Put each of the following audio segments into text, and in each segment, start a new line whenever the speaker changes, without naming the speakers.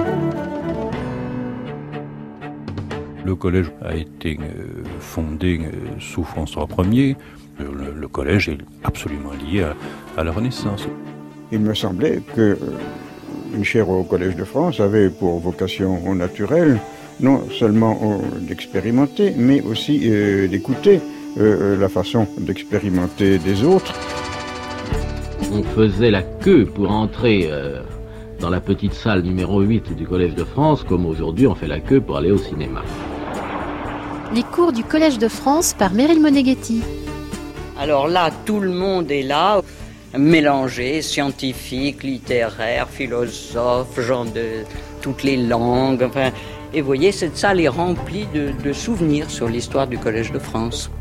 Le collège a été fondé sous François Ier. Le collège est absolument lié à la Renaissance.
Il me semblait que une chaire au Collège de France avait pour vocation naturelle non seulement d'expérimenter, mais aussi d'écouter la façon d'expérimenter des autres.
On faisait la queue pour entrer dans la petite salle numéro 8 du Collège de France, comme aujourd'hui on fait la queue pour aller au cinéma.
Les cours du Collège de France par Meryl Moneghetti.
Alors là, tout le monde est là, mélangé, scientifique, littéraire, philosophe, gens de toutes les langues. Enfin, et vous voyez, cette salle est remplie de souvenirs sur l'histoire du Collège de France.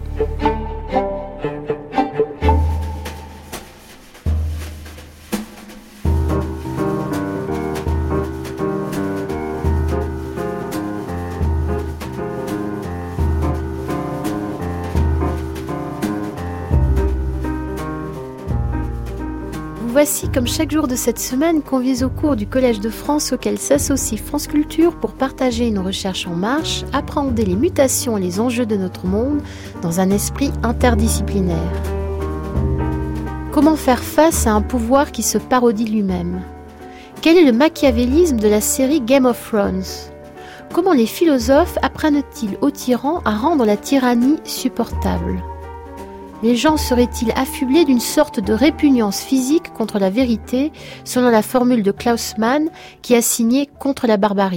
Voici, comme chaque jour de cette semaine, conviés au cours du Collège de France auquel s'associe France Culture pour partager une recherche en marche, appréhender les mutations et les enjeux de notre monde dans un esprit interdisciplinaire. Comment faire face à un pouvoir qui se parodie lui-même ? Quel est le machiavélisme de la série Game of Thrones ? Comment les philosophes apprennent-ils aux tyrans à rendre la tyrannie supportable ? Les gens seraient-ils affublés d'une sorte de répugnance physique contre la vérité, selon la formule de Klaus Mann, qui a signé Contre la barbarie ?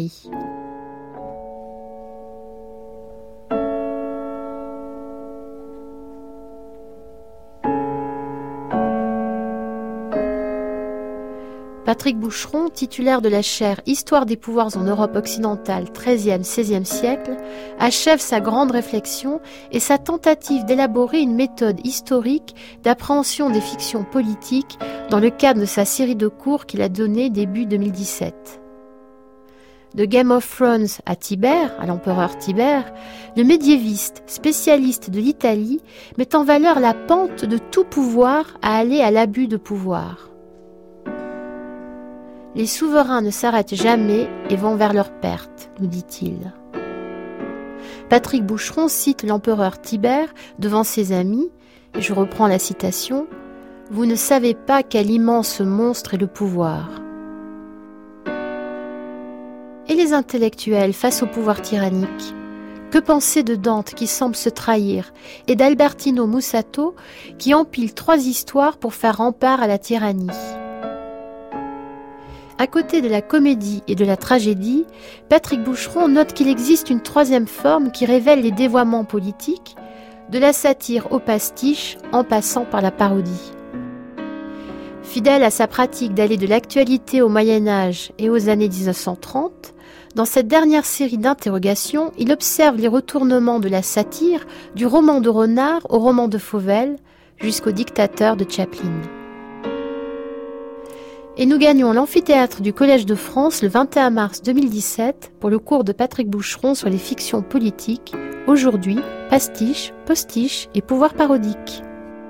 Patrick Boucheron, titulaire de la chaire Histoire des pouvoirs en Europe occidentale XIIIe-XVIe siècle, achève sa grande réflexion et sa tentative d'élaborer une méthode historique d'appréhension des fictions politiques dans le cadre de sa série de cours qu'il a donnée début 2017. De Game of Thrones à Tibère, à l'empereur Tibère, le médiéviste, spécialiste de l'Italie, met en valeur la pente de tout pouvoir à aller à l'abus de pouvoir. Les souverains ne s'arrêtent jamais et vont vers leur perte, nous dit-il. Patrick Boucheron cite l'empereur Tibère devant ses amis, et je reprends la citation, « Vous ne savez pas quel immense monstre est le pouvoir. » Et les intellectuels face au pouvoir tyrannique ? Que penser de Dante qui semble se trahir et d'Albertino Mussato qui empile 3 histoires pour faire rempart à la tyrannie ? À côté de la comédie et de la tragédie, Patrick Boucheron note qu'il existe une 3e forme qui révèle les dévoiements politiques, de la satire au pastiche en passant par la parodie. Fidèle à sa pratique d'aller de l'actualité au Moyen-Âge et aux années 1930, dans cette dernière série d'interrogations, il observe les retournements de la satire du roman de Renard au roman de Fauvel jusqu'au dictateur de Chaplin. Et nous gagnons l'amphithéâtre du Collège de France le 21 mars 2017 pour le cours de Patrick Boucheron sur les fictions politiques, aujourd'hui, pastiche, postiche et pouvoir parodique.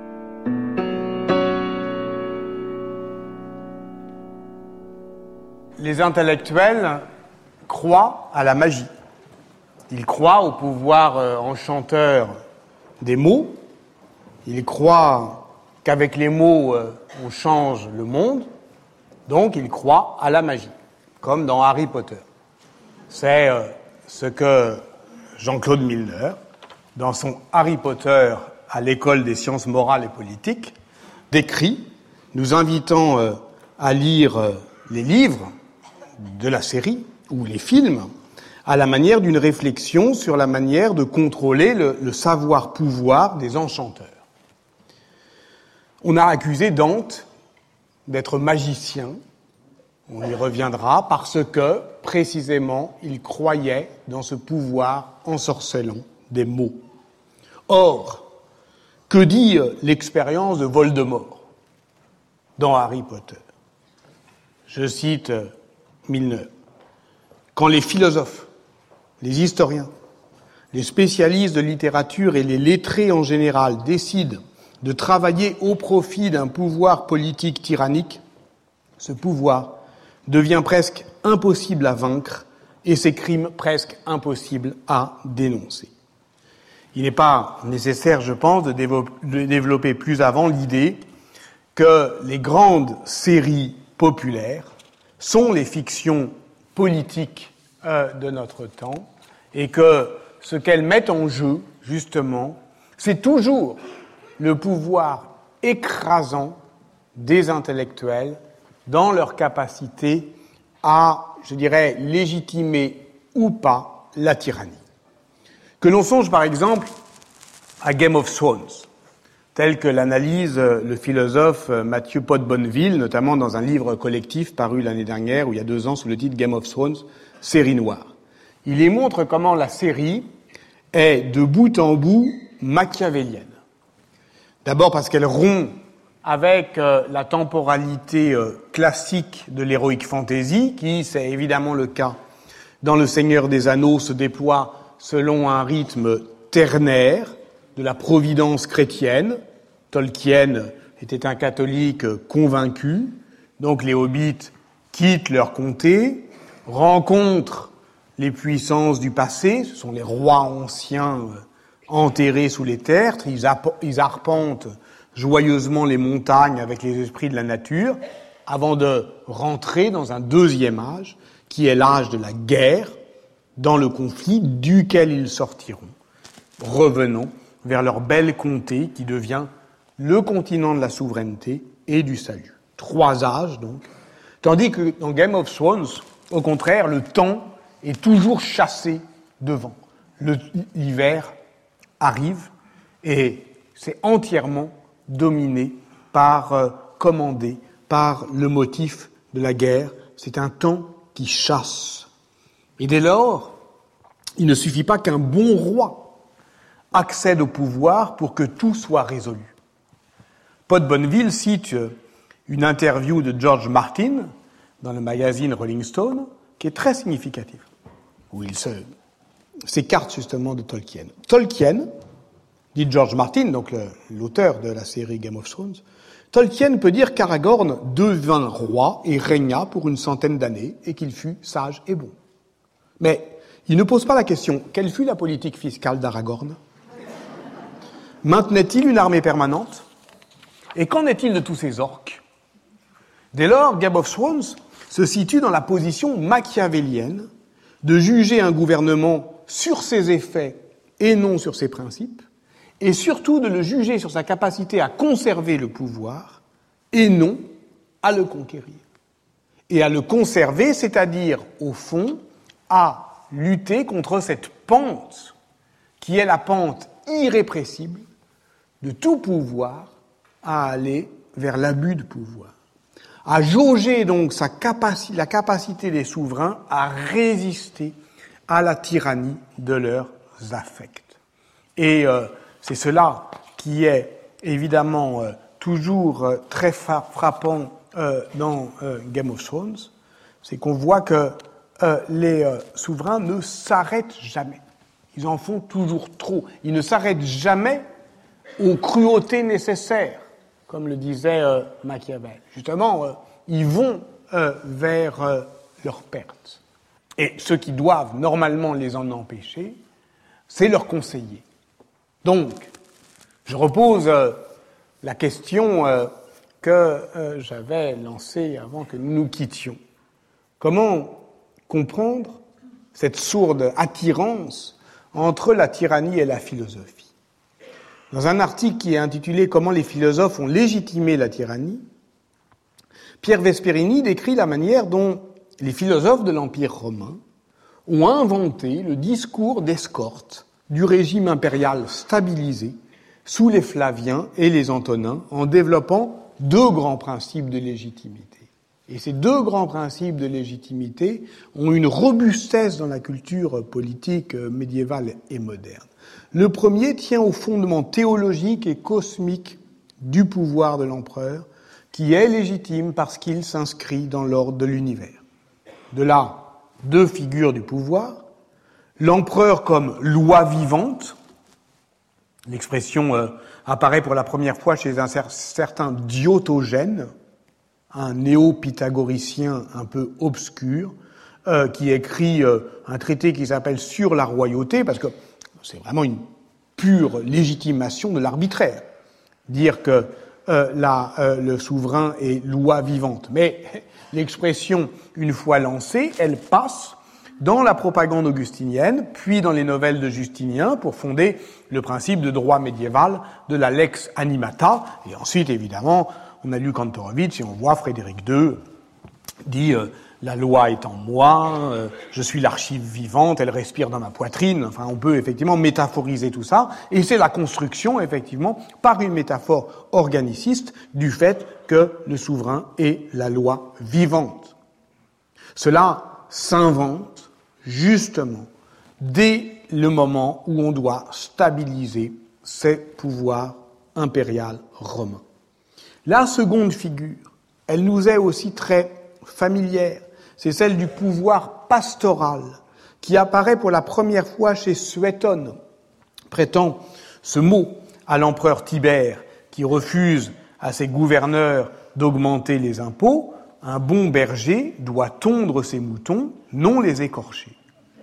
Les intellectuels croient à la magie. Ils croient au pouvoir enchanteur des mots. Ils croient qu'avec les mots, on change le monde. Donc, ils croient à la magie, comme dans Harry Potter. C'est ce que Jean-Claude Milner, dans son Harry Potter à l'école des sciences morales et politiques, décrit, nous invitant à lire les livres de la série ou les films à la manière d'une réflexion sur la manière de contrôler le savoir-pouvoir des enchanteurs. On a accusé Dante d'être magicien, on y reviendra, parce que, précisément, il croyait dans ce pouvoir ensorcelant des mots. Or, que dit l'expérience de Voldemort dans Harry Potter ? Je cite Milner. Quand les philosophes, les historiens, les spécialistes de littérature et les lettrés en général décident de travailler au profit d'un pouvoir politique tyrannique, ce pouvoir devient presque impossible à vaincre et ses crimes presque impossibles à dénoncer. Il n'est pas nécessaire, je pense, de développer plus avant l'idée que les grandes séries populaires sont les fictions politiques de notre temps et que ce qu'elles mettent en jeu, justement, c'est toujours le pouvoir écrasant des intellectuels dans leur capacité à, je dirais, légitimer ou pas la tyrannie. Que l'on songe par exemple à Game of Thrones, tel que l'analyse le philosophe Mathieu Pot-Bonneville, notamment dans un livre collectif paru l'année dernière, ou il y a 2 ans, sous le titre Game of Thrones, série noire. Il y montre comment la série est de bout en bout machiavélienne. D'abord parce qu'elle rompt avec la temporalité classique de l'heroic fantasy, qui, c'est évidemment le cas dans Le Seigneur des Anneaux, se déploie selon un rythme ternaire de la providence chrétienne. Tolkien était un catholique convaincu, donc les hobbits quittent leur comté, rencontrent les puissances du passé, ce sont les rois anciens enterrés sous les tertres, ils arpentent joyeusement les montagnes avec les esprits de la nature, avant de rentrer dans un deuxième âge, qui est l'âge de la guerre, dans le conflit duquel ils sortiront, revenant vers leur belle comté qui devient le continent de la souveraineté et du salut. 3 âges, donc. Tandis que dans Game of Thrones, au contraire, le temps est toujours chassé devant. L'hiver arrive et c'est entièrement dominé par, commandé par le motif de la guerre. C'est un temps qui chasse. Et dès lors, il ne suffit pas qu'un bon roi accède au pouvoir pour que tout soit résolu. Pot-Bonneville cite une interview de George Martin dans le magazine Rolling Stone qui est très significative, où il s'écarte justement de Tolkien. Tolkien, dit George Martin, donc l'auteur de la série Game of Thrones, Tolkien peut dire qu'Aragorn devint roi et régna pour 100 d'années et qu'il fut sage et bon. Mais il ne pose pas la question, quelle fut la politique fiscale d'Aragorn ? Maintenait-il une armée permanente ? Et qu'en est-il de tous ces orques ? Dès lors, Game of Thrones se situe dans la position machiavélienne de juger un gouvernement sur ses effets et non sur ses principes, et surtout de le juger sur sa capacité à conserver le pouvoir et non à le conquérir. Et à le conserver, c'est-à-dire, au fond, à lutter contre cette pente qui est la pente irrépressible de tout pouvoir à aller vers l'abus de pouvoir. À jauger donc la capacité des souverains à résister à la tyrannie de leurs affects. Et c'est cela qui est évidemment toujours très frappant dans Game of Thrones, c'est qu'on voit que les souverains ne s'arrêtent jamais. Ils en font toujours trop. Ils ne s'arrêtent jamais aux cruautés nécessaires, comme le disait Machiavel. Justement, ils vont vers leur perte. Et ceux qui doivent normalement les en empêcher, c'est leurs conseillers. Donc, je repose la question que j'avais lancée avant que nous nous quittions. Comment comprendre cette sourde attirance entre la tyrannie et la philosophie ? Dans un article qui est intitulé « Comment les philosophes ont légitimé la tyrannie », Pierre Vesperini décrit la manière dont les philosophes de l'Empire romain ont inventé le discours d'escorte du régime impérial stabilisé sous les Flaviens et les Antonins en développant 2 grands principes de légitimité. Et ces 2 grands principes de légitimité ont une robustesse dans la culture politique médiévale et moderne. Le premier tient au fondement théologique et cosmique du pouvoir de l'empereur, qui est légitime parce qu'il s'inscrit dans l'ordre de l'univers. De là, 2 figures du pouvoir, l'empereur comme loi vivante, l'expression apparaît pour la première fois chez un certain Diotogène, un néo-pythagoricien un peu obscur, qui écrit un traité qui s'appelle « Sur la royauté », parce que c'est vraiment une pure légitimation de l'arbitraire. Dire que le souverain est loi vivante. Mais l'expression, une fois lancée, elle passe dans la propagande augustinienne, puis dans les nouvelles de Justinien, pour fonder le principe de droit médiéval de la lex animata. Et ensuite, évidemment, on a lu Kantorowicz et on voit Frédéric II dit la loi est en moi, je suis l'archive vivante, elle respire dans ma poitrine. Enfin, on peut effectivement métaphoriser tout ça. Et c'est la construction, effectivement, par une métaphore organiciste, du fait que le souverain est la loi vivante. Cela s'invente, justement, dès le moment où on doit stabiliser ces pouvoirs impériaux romains. La seconde figure, elle nous est aussi très familière. C'est celle du pouvoir pastoral qui apparaît pour la première fois chez Suétone, prêtant ce mot à l'empereur Tibère qui refuse à ses gouverneurs d'augmenter les impôts. Un bon berger doit tondre ses moutons, non les écorcher.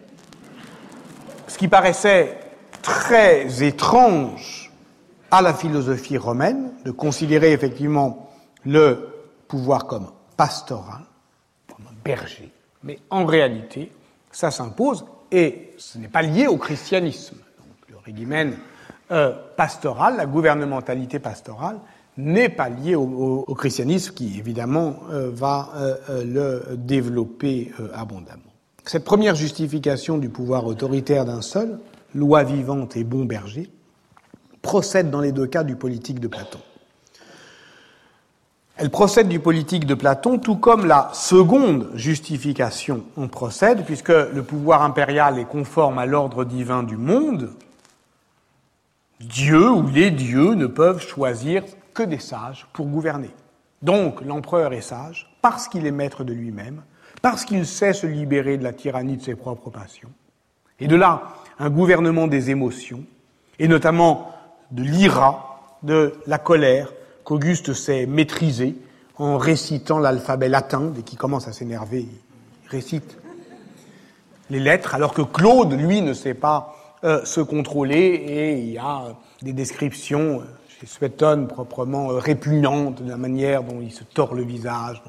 Ce qui paraissait très étrange à la philosophie romaine, de considérer effectivement le pouvoir comme pastoral, comme un berger. Mais en réalité, ça s'impose et ce n'est pas lié au christianisme. Donc, le régimen pastoral, la gouvernementalité pastorale, n'est pas lié au christianisme qui, évidemment, va le développer abondamment. Cette première justification du pouvoir autoritaire d'un seul, loi vivante et bon berger, procède dans les deux cas du politique de Platon. Elle procède du politique de Platon, tout comme la seconde justification en procède, puisque le pouvoir impérial est conforme à l'ordre divin du monde. Dieu ou les dieux ne peuvent choisir que des sages pour gouverner. Donc l'empereur est sage parce qu'il est maître de lui-même, parce qu'il sait se libérer de la tyrannie de ses propres passions. Et de là, un gouvernement des émotions, et notamment de l'ira, de la colère, qu'Auguste sait maîtriser en récitant l'alphabet latin. Dès qu'il commence à s'énerver, il récite les lettres, alors que Claude, lui, ne sait pas se contrôler, et il y a des descriptions chez Suétone proprement répugnantes de la manière dont il se tord le visage.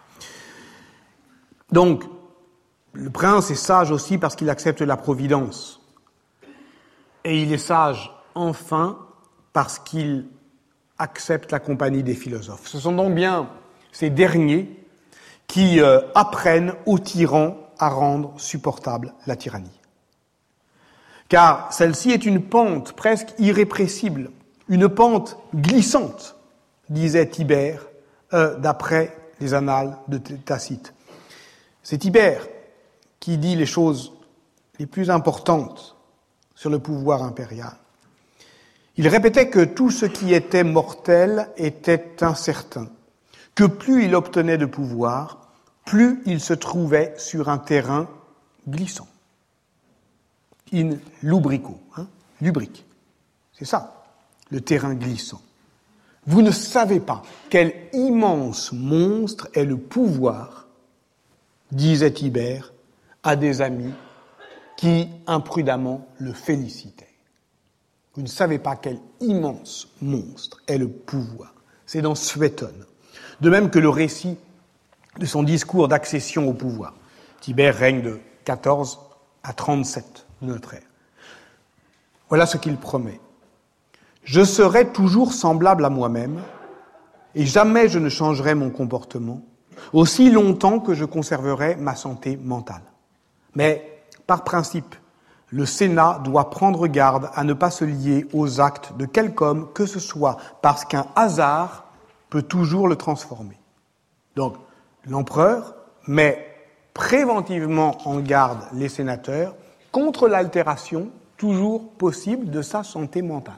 Donc, le prince est sage aussi parce qu'il accepte la providence. Et il est sage, enfin, parce qu'il accepte la compagnie des philosophes. Ce sont donc bien ces derniers qui apprennent aux tyrans à rendre supportable la tyrannie. Car celle-ci est une pente presque irrépressible, une pente glissante, disait Tibère, d'après les annales de Tacite. C'est Tibère qui dit les choses les plus importantes sur le pouvoir impérial. Il répétait que tout ce qui était mortel était incertain, que plus il obtenait de pouvoir, plus il se trouvait sur un terrain glissant. In lubrico, lubrique. C'est ça, le terrain glissant. Vous ne savez pas quel immense monstre est le pouvoir, disait Tibère à des amis qui imprudemment le félicitaient. Vous ne savez pas quel immense monstre est le pouvoir. C'est dans Suétone. De même que le récit de son discours d'accession au pouvoir. Tibère règne de 14 à 37 de notre ère. Voilà ce qu'il promet. Je serai toujours semblable à moi-même, et jamais je ne changerai mon comportement, aussi longtemps que je conserverai ma santé mentale. Mais, par principe, le Sénat doit prendre garde à ne pas se lier aux actes de quelque homme que ce soit, parce qu'un hasard peut toujours le transformer. Donc, l'empereur met préventivement en garde les sénateurs contre l'altération toujours possible de sa santé mentale,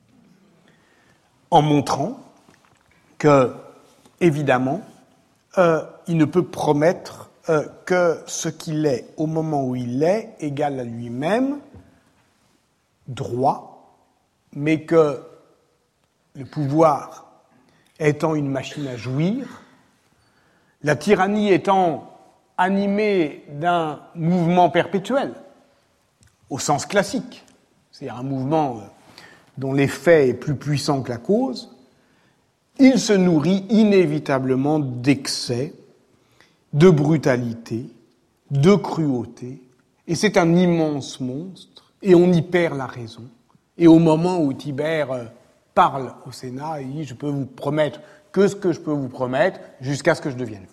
en montrant que, évidemment, il ne peut promettre que ce qu'il est au moment où il est égal à lui-même, droit, mais que le pouvoir étant une machine à jouir, La tyrannie étant animée d'un mouvement perpétuel, au sens classique, c'est-à-dire un mouvement dont l'effet est plus puissant que la cause, il se nourrit inévitablement d'excès, de brutalité, de cruauté, et c'est un immense monstre, et on y perd la raison. Et au moment où Tibère parle au Sénat, il dit « Je peux vous promettre que ce que je peux vous promettre jusqu'à ce que je devienne fou ».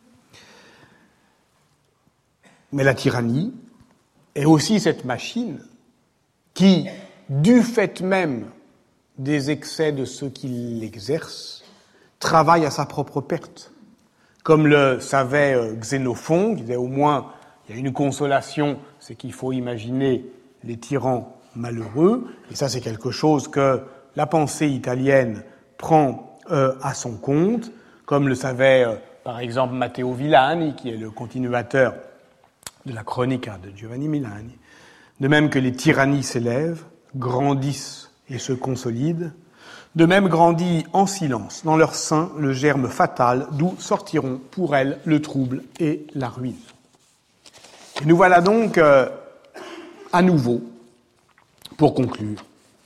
Mais la tyrannie est aussi cette machine qui, du fait même des excès de ceux qui l'exercent, travaille à sa propre perte. Comme le savait Xénophon, qui disait au moins il y a une consolation, c'est qu'il faut imaginer les tyrans malheureux, et ça c'est quelque chose que la pensée italienne prend à son compte, comme le savait par exemple Matteo Villani, qui est le continuateur de la Chronica de Giovanni Milani, de même que les tyrannies s'élèvent, grandissent et se consolident, de même grandit en silence dans leur sein le germe fatal d'où sortiront pour elles le trouble et la ruine. Et nous voilà donc à nouveau, pour conclure,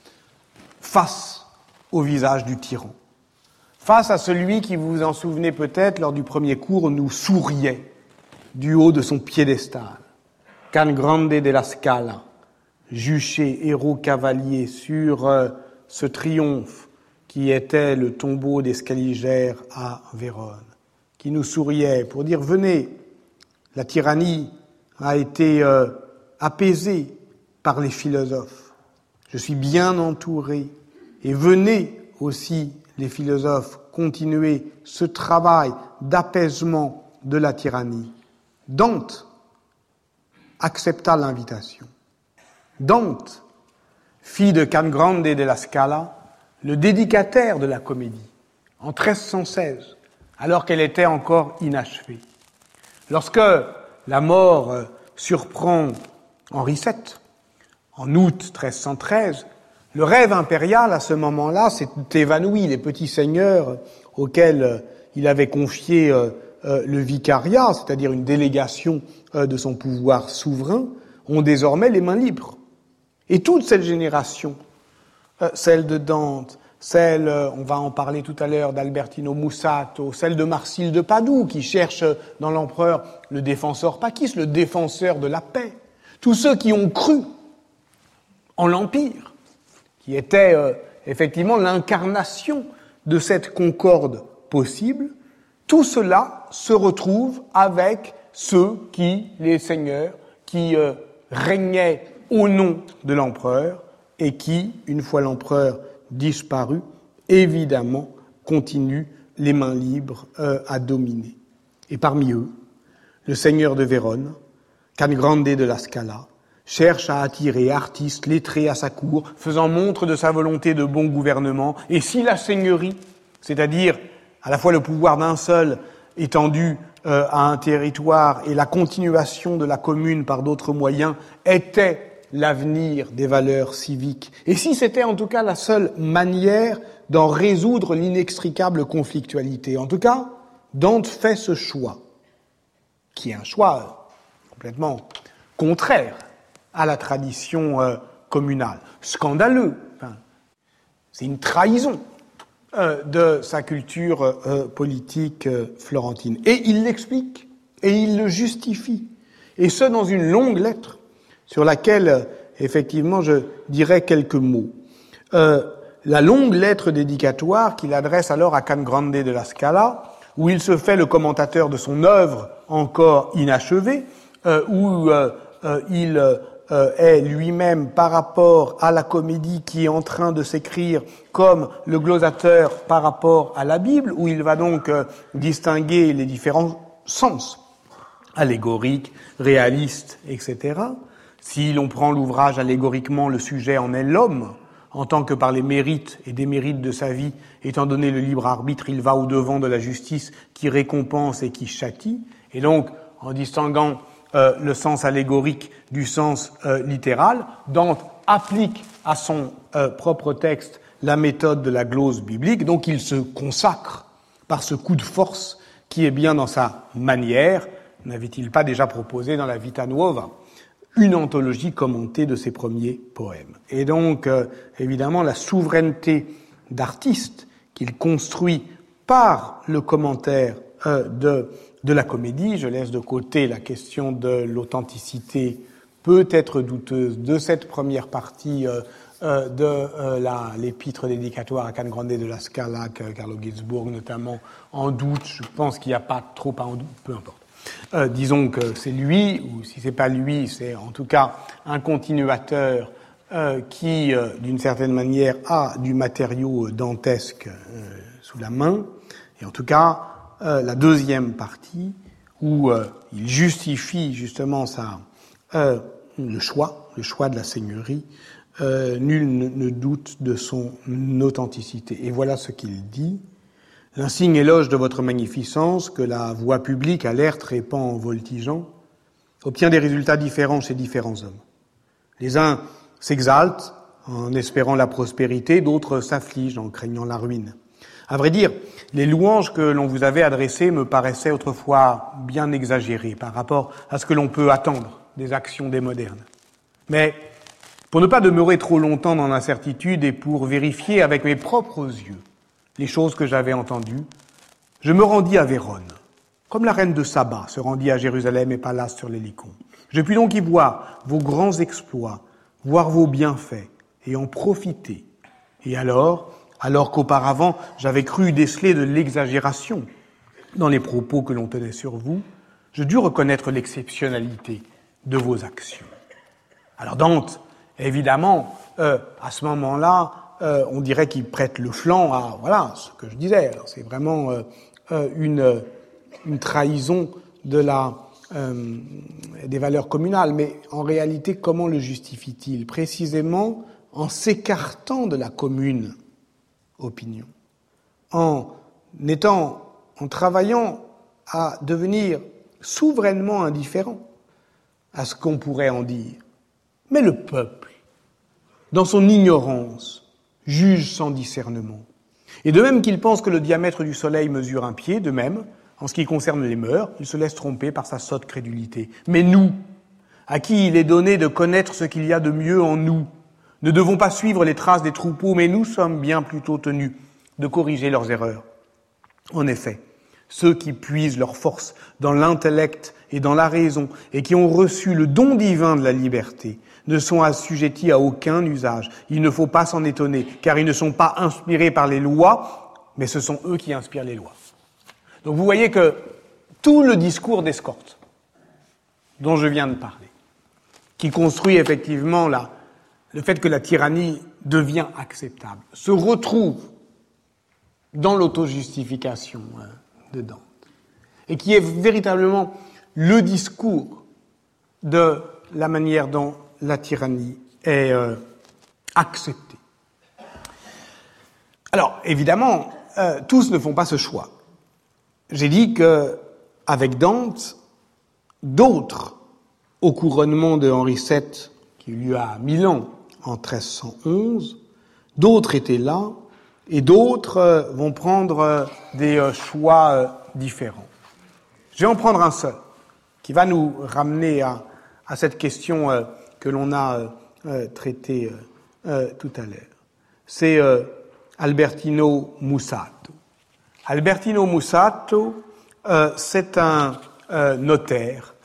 face au visage du tyran, face à celui qui, vous vous en souvenez peut-être, lors du premier cours, nous souriait du haut de son piédestal. Can Grande della Scala, juché, héros cavalier, sur ce triomphe qui était le tombeau des Scaligères à Vérone, qui nous souriait pour dire « Venez, la tyrannie a été apaisée par les philosophes. Je suis bien entouré. Et venez aussi, les philosophes, continuer ce travail d'apaisement de la tyrannie. » Dante accepta l'invitation. Dante fit de Can Grande della Scala le dédicataire de la comédie, en 1316, alors qu'elle était encore inachevée. Lorsque la mort surprend Henri VII, en août 1313, le rêve impérial, à ce moment-là, s'est évanoui. Les petits seigneurs auxquels il avait confié le vicariat, c'est-à-dire une délégation de son pouvoir souverain, ont désormais les mains libres. Et toute cette génération, celle de Dante, celle, on va en parler tout à l'heure, d'Albertino Mussato, celle de Marsile de Padoue, qui cherche dans l'empereur le défenseur Pacis, le défenseur de la paix. Tous ceux qui ont cru en l'Empire, qui était effectivement l'incarnation de cette concorde possible, tout cela se retrouve avec ceux qui, les seigneurs, qui régnaient au nom de l'empereur et qui, une fois l'empereur disparu, évidemment, continuent les mains libres à dominer. Et parmi eux, le seigneur de Vérone, Can Grande della Scala, cherche à attirer artistes lettrés à sa cour, faisant montre de sa volonté de bon gouvernement, et si la seigneurie, c'est-à-dire à la fois le pouvoir d'un seul étendu à un territoire et la continuation de la commune par d'autres moyens, était l'avenir des valeurs civiques, et si c'était en tout cas la seule manière d'en résoudre l'inextricable conflictualité. En tout cas, Dante fait ce choix, qui est un choix complètement contraire à la tradition communale. Scandaleux. Enfin, c'est une trahison de sa culture politique florentine. Et il l'explique, et il le justifie. Et ce, dans une longue lettre sur laquelle, effectivement, je dirais quelques mots. La longue lettre dédicatoire qu'il adresse alors à Can Grande della Scala, où il se fait le commentateur de son œuvre encore inachevée, où il est lui-même par rapport à la comédie qui est en train de s'écrire comme le glosateur par rapport à la Bible, où il va donc distinguer les différents sens, allégoriques, réalistes, etc. Si l'on prend l'ouvrage allégoriquement, le sujet en est l'homme, en tant que par les mérites et démérites de sa vie, étant donné le libre arbitre, il va au-devant de la justice qui récompense et qui châtie. Et donc, en distinguant le sens allégorique du sens littéral, Dante applique à son propre texte la méthode de la glose biblique, donc il se consacre par ce coup de force qui est bien dans sa manière. N'avait-il pas déjà proposé dans la Vita Nuova une anthologie commentée de ses premiers poèmes? Et donc, évidemment, la souveraineté d'artiste qu'il construit par le commentaire de la comédie, je laisse de côté la question de l'authenticité peut-être douteuse de cette première partie de l'épître dédicatoire à Can Grande de la Scala, que Carlo Ginzburg notamment en doute. Je pense qu'il n'y a pas trop à en doute, peu importe. Disons que c'est lui, ou si c'est pas lui, c'est en tout cas un continuateur qui, d'une certaine manière, a du matériau dantesque sous la main. Et en tout cas, la deuxième partie, où il justifie justement le choix de la seigneurie, nul ne doute de son authenticité. Et voilà ce qu'il dit. L'insigne éloge de votre magnificence, que la voix publique alerte répand en voltigeant, obtient des résultats différents chez différents hommes. Les uns s'exaltent en espérant la prospérité, d'autres s'affligent en craignant la ruine. À vrai dire, les louanges que l'on vous avait adressées me paraissaient autrefois bien exagérées par rapport à ce que l'on peut attendre des actions des modernes. Mais pour ne pas demeurer trop longtemps dans l'incertitude et pour vérifier avec mes propres yeux les choses que j'avais entendues, je me rendis à Vérone, comme la reine de Saba se rendit à Jérusalem et Pallas sur l'Hélicon. Je pus donc y voir vos grands exploits, voir vos bienfaits et en profiter. Et alors qu'auparavant j'avais cru déceler de l'exagération dans les propos que l'on tenait sur vous, je dus reconnaître l'exceptionnalité de vos actions. Alors Dante, évidemment, à ce moment-là, on dirait qu'il prête le flanc à, voilà, ce que je disais. Alors, c'est vraiment une trahison de des valeurs communales. Mais en réalité, comment le justifie-t-il? Précisément en s'écartant de la commune opinion, en travaillant à devenir souverainement indifférent à ce qu'on pourrait en dire. Mais le peuple, dans son ignorance, juge sans discernement. Et de même qu'il pense que le diamètre du soleil mesure un pied, de même, en ce qui concerne les mœurs, il se laisse tromper par sa sotte crédulité. Mais nous, à qui il est donné de connaître ce qu'il y a de mieux en nous, ne devons pas suivre les traces des troupeaux, mais nous sommes bien plutôt tenus de corriger leurs erreurs. En effet, ceux qui puisent leur force dans l'intellect et dans la raison, et qui ont reçu le don divin de la liberté, ne sont assujettis à aucun usage. Il ne faut pas s'en étonner, car ils ne sont pas inspirés par les lois, mais ce sont eux qui inspirent les lois. Donc vous voyez que tout le discours d'escorte dont je viens de parler, qui construit effectivement le fait que la tyrannie devient acceptable, se retrouve dans l'autojustification de Dante, et qui est véritablement le discours de la manière dont la tyrannie est acceptée. Alors, évidemment, tous ne font pas ce choix. J'ai dit que, avec Dante, d'autres, au couronnement de Henri VII, qui eut lieu à Milan en 1311, d'autres étaient là, et d'autres vont prendre des choix différents. Je vais en prendre un seul, qui va nous ramener à cette question que l'on a traitée tout à l'heure. C'est Albertino Mussato. Albertino Mussato, c'est un notaire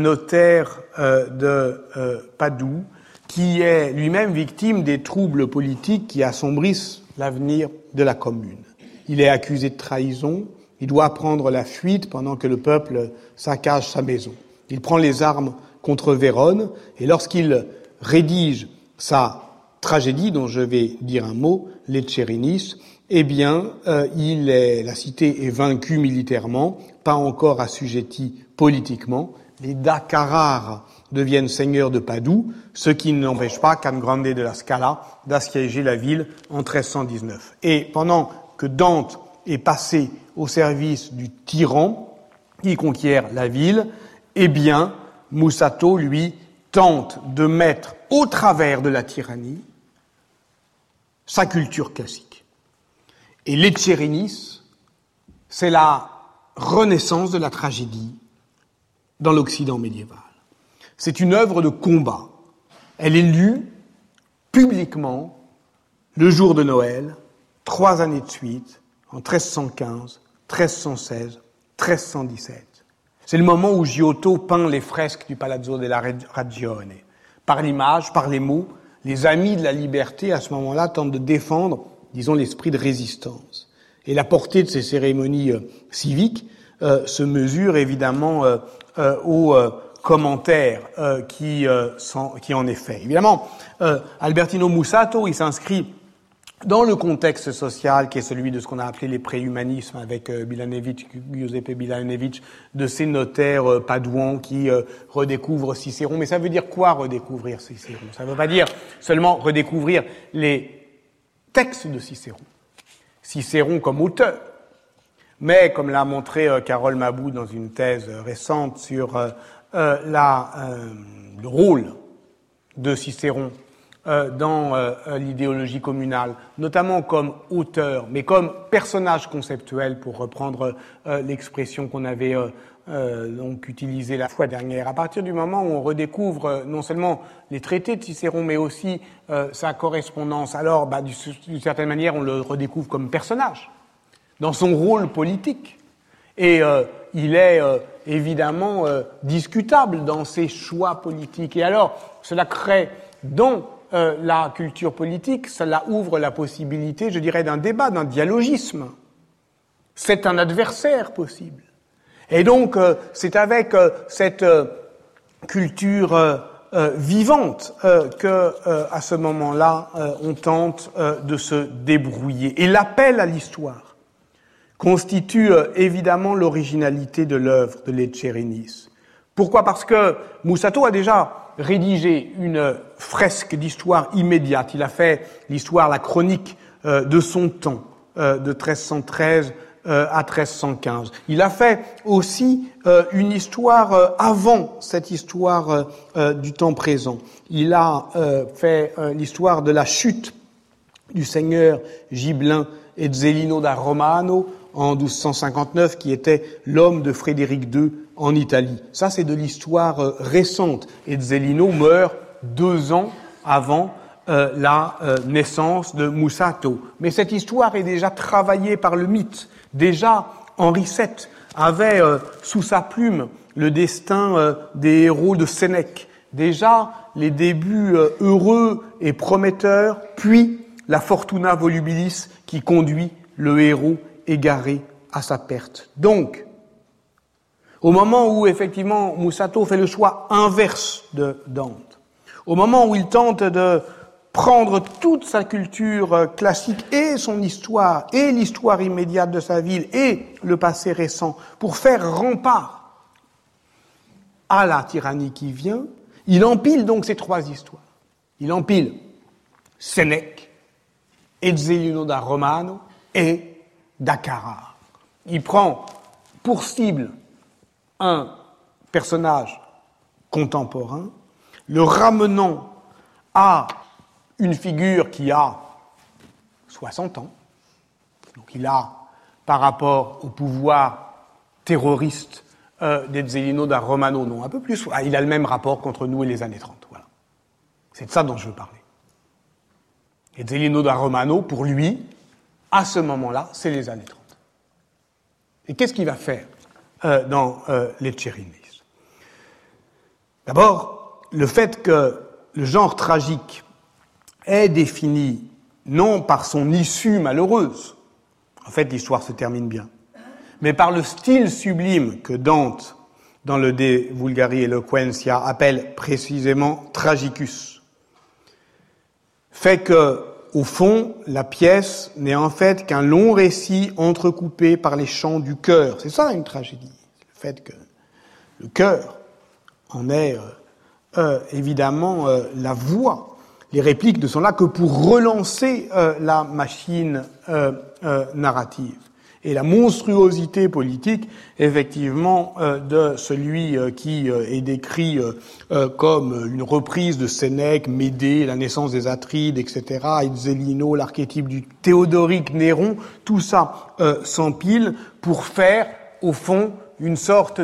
de Padoue, qui est lui-même victime des troubles politiques qui assombrissent l'avenir de la commune. Il est accusé de trahison, il doit prendre la fuite pendant que le peuple saccage sa maison. Il prend les armes contre Vérone, et lorsqu'il rédige sa tragédie, dont je vais dire un mot, Lecerinis, eh bien, la cité est vaincue militairement, pas encore assujettie politiquement. Les Dakarars deviennent seigneurs de Padoue, ce qui n'empêche pas Can Grande de la Scala d'assiéger la ville en 1319. Et pendant que Dante est passé au service du tyran qui conquiert la ville, eh bien, Mussato, lui, tente de mettre au travers de la tyrannie sa culture classique. Et Lecerinis, c'est la renaissance de la tragédie dans l'Occident médiéval. C'est une œuvre de combat. Elle est lue publiquement le jour de Noël, 3 années de suite, en 1315, 1316, 1317. C'est le moment où Giotto peint les fresques du Palazzo della Ragione. Par l'image, par les mots, les amis de la liberté, à ce moment-là, tentent de défendre, disons, l'esprit de résistance. Et la portée de ces cérémonies civiques se mesure évidemment aux commentaires qui en est fait. Évidemment, Albertino Mussato, il s'inscrit dans le contexte social qui est celui de ce qu'on a appelé les préhumanismes avec Giuseppe Milanevitch, de ces notaires padouans qui redécouvrent Cicéron. Mais ça veut dire quoi redécouvrir Cicéron? Ça ne veut pas dire seulement redécouvrir les textes de Cicéron. Cicéron comme auteur. Mais, comme l'a montré Carole Mabou dans une thèse récente sur le rôle de Cicéron dans l'idéologie communale, notamment comme auteur, mais comme personnage conceptuel, pour reprendre l'expression qu'on avait donc utilisée la fois dernière. À partir du moment où on redécouvre non seulement les traités de Cicéron, mais aussi sa correspondance, alors d'une certaine manière on le redécouvre comme personnage, dans son rôle politique. Et il est évidemment discutable dans ses choix politiques. Et alors, cela crée dans la culture politique, cela ouvre la possibilité, je dirais, d'un débat, d'un dialogisme. C'est un adversaire possible. Et donc, c'est avec cette culture vivante que, à ce moment-là, on tente de se débrouiller. Et l'appel à l'histoire constitue évidemment l'originalité de l'œuvre de Lecce-Renis. Pourquoi? Parce que Mussato a déjà rédigé une fresque d'histoire immédiate. Il a fait l'histoire, la chronique de son temps, de 1313 à 1315. Il a fait aussi une histoire avant cette histoire du temps présent. Il a fait l'histoire de la chute du seigneur Gibelin Ezzelino da Romano en 1259, qui était l'homme de Frédéric II en Italie. Ça, c'est de l'histoire récente. Ezzelino meurt 2 ans avant la naissance de Mussato. Mais cette histoire est déjà travaillée par le mythe. Déjà, Henri VII avait sous sa plume le destin des héros de Sénèque. Déjà, les débuts heureux et prometteurs, puis la fortuna volubilis qui conduit le héros égaré à sa perte. Donc, au moment où, effectivement, Mussato fait le choix inverse de Dante, au moment où il tente de prendre toute sa culture classique et son histoire, et l'histoire immédiate de sa ville, et le passé récent, pour faire rempart à la tyrannie qui vient, il empile donc ces 3 histoires. Il empile Sénèque, Ezzelino da Romano et Dakkara. Il prend pour cible un personnage contemporain, le ramenant à une figure qui a 60 ans. Donc il a, par rapport au pouvoir terroriste d'Ezzelino da Romano, non, un peu plus, il a le même rapport qu'entre nous et les années 30. Voilà. C'est de ça dont je veux parler. Ezzelino da Romano, pour lui, à ce moment-là, c'est les années 30. Et qu'est-ce qu'il va faire dans Lecce-Renis? D'abord, le fait que le genre tragique est défini non par son issue malheureuse, en fait l'histoire se termine bien, mais par le style sublime que Dante, dans le De Vulgari Eloquentia, appelle précisément tragicus, fait que, au fond, la pièce n'est en fait qu'un long récit entrecoupé par les chants du cœur. C'est ça une tragédie, le fait que le cœur en est évidemment la voix. Les répliques ne sont là que pour relancer la machine narrative. Et la monstruosité politique, effectivement, de celui qui est décrit comme une reprise de Sénèque, Médée, la naissance des Atrides, etc., Ezzelino, l'archétype du Théodoric Néron, tout ça s'empile pour faire au fond, une sorte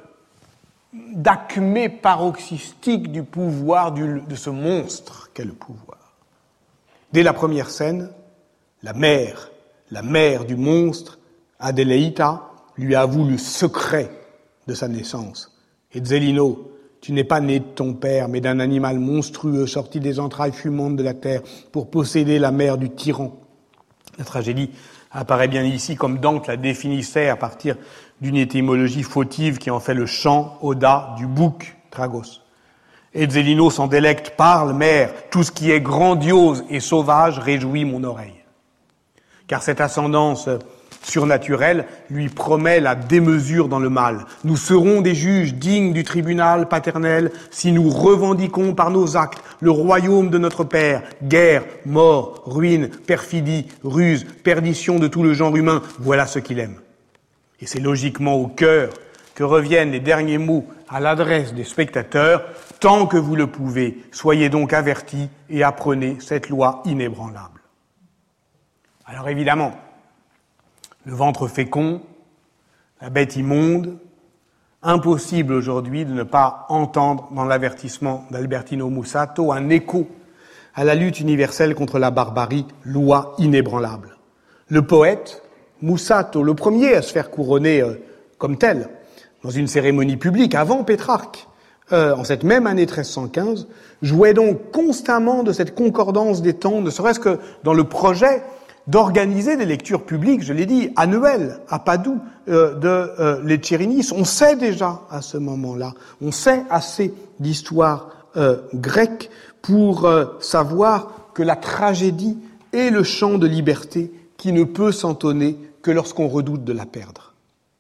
d'acmé paroxystique du pouvoir de ce monstre qu'est le pouvoir. Dès la première scène, la mère du monstre, Adélaïta, lui avoue le secret de sa naissance. Et Zelino, tu n'es pas né de ton père, mais d'un animal monstrueux sorti des entrailles fumantes de la terre pour posséder la mère du tyran. La tragédie apparaît bien ici comme Dante la définissait à partir d'une étymologie fautive qui en fait le chant, oda, du bouc, tragos. Et Zelino s'en délecte, parle, mère, tout ce qui est grandiose et sauvage réjouit mon oreille. Car cette ascendance surnaturelle lui promet la démesure dans le mal. Nous serons des juges dignes du tribunal paternel si nous revendiquons par nos actes le royaume de notre Père. Guerre, mort, ruine, perfidie, ruse, perdition de tout le genre humain, voilà ce qu'il aime. Et c'est logiquement au cœur que reviennent les derniers mots à l'adresse des spectateurs. Tant que vous le pouvez, soyez donc avertis et apprenez cette loi inébranlable. Alors évidemment, le ventre fécond, la bête immonde, impossible aujourd'hui de ne pas entendre dans l'avertissement d'Albertino Mussato un écho à la lutte universelle contre la barbarie, loi inébranlable. Le poète, Mussato, le premier à se faire couronner comme tel, dans une cérémonie publique avant Pétrarque, en cette même année 1315, jouait donc constamment de cette concordance des temps, ne serait-ce que dans le projet d'organiser des lectures publiques, je l'ai dit, annuelles, à Padoue, de Lecerinis. On sait déjà à ce moment-là, on sait assez d'histoire grecque pour savoir que la tragédie est le chant de liberté qui ne peut s'entonner que lorsqu'on redoute de la perdre.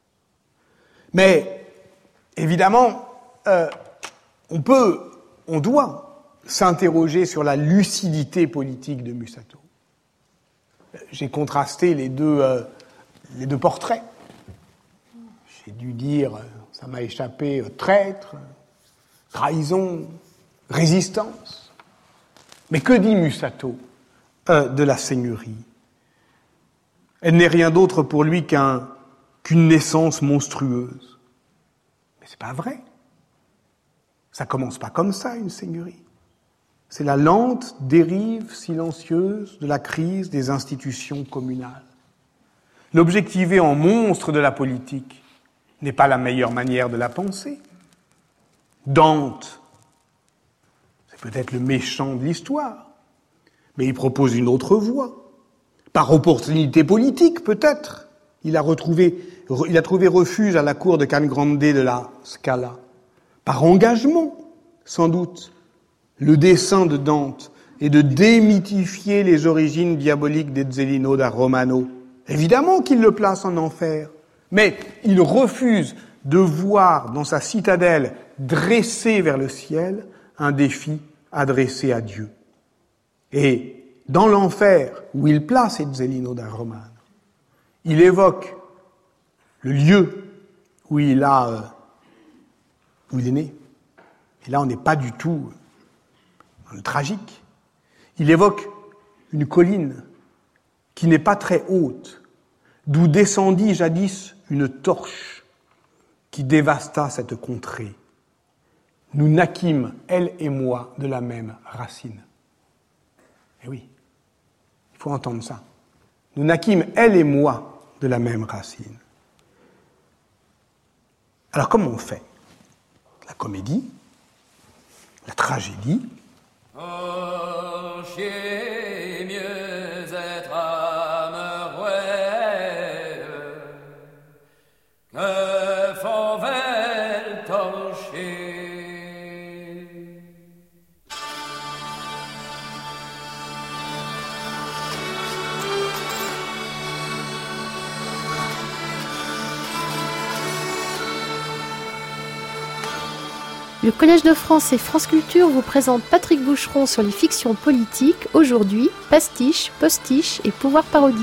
Mais, évidemment, on doit s'interroger sur la lucidité politique de Mussato. J'ai contrasté les deux portraits. J'ai dû dire, ça m'a échappé, traître, trahison, résistance. Mais que dit Mussato de la seigneurie? Elle n'est rien d'autre pour lui qu'une naissance monstrueuse. Mais c'est pas vrai. Ça commence pas comme ça, une seigneurie. C'est la lente dérive silencieuse de la crise des institutions communales. L'objectiver en monstre de la politique n'est pas la meilleure manière de la penser. Dante, c'est peut-être le méchant de l'histoire, mais il propose une autre voie. Par opportunité politique, peut-être, il a trouvé refuge à la cour de Can Grande de la Scala. Par engagement, sans doute. Le dessein de Dante est de démythifier les origines diaboliques de Zelino da Romano. Évidemment qu'il le place en enfer, mais il refuse de voir dans sa citadelle dressée vers le ciel un défi adressé à Dieu. Et dans l'enfer où il place Zelino da Romano, il évoque le lieu où il est né. Et là, on n'est pas du tout dans le tragique. Il évoque une colline qui n'est pas très haute, d'où descendit jadis une torche qui dévasta cette contrée. Nous naquîmes, elle et moi, de la même racine. Eh oui, il faut entendre ça. Nous naquîmes, elle et moi, de la même racine. Alors comment on fait? La comédie, la tragédie.
Oh, chier, mieux être amoureux que fauvel torcher.
Le Collège de France et France Culture vous présente Patrick Boucheron sur les fictions politiques, aujourd'hui, pastiche, postiche et pouvoir parodique.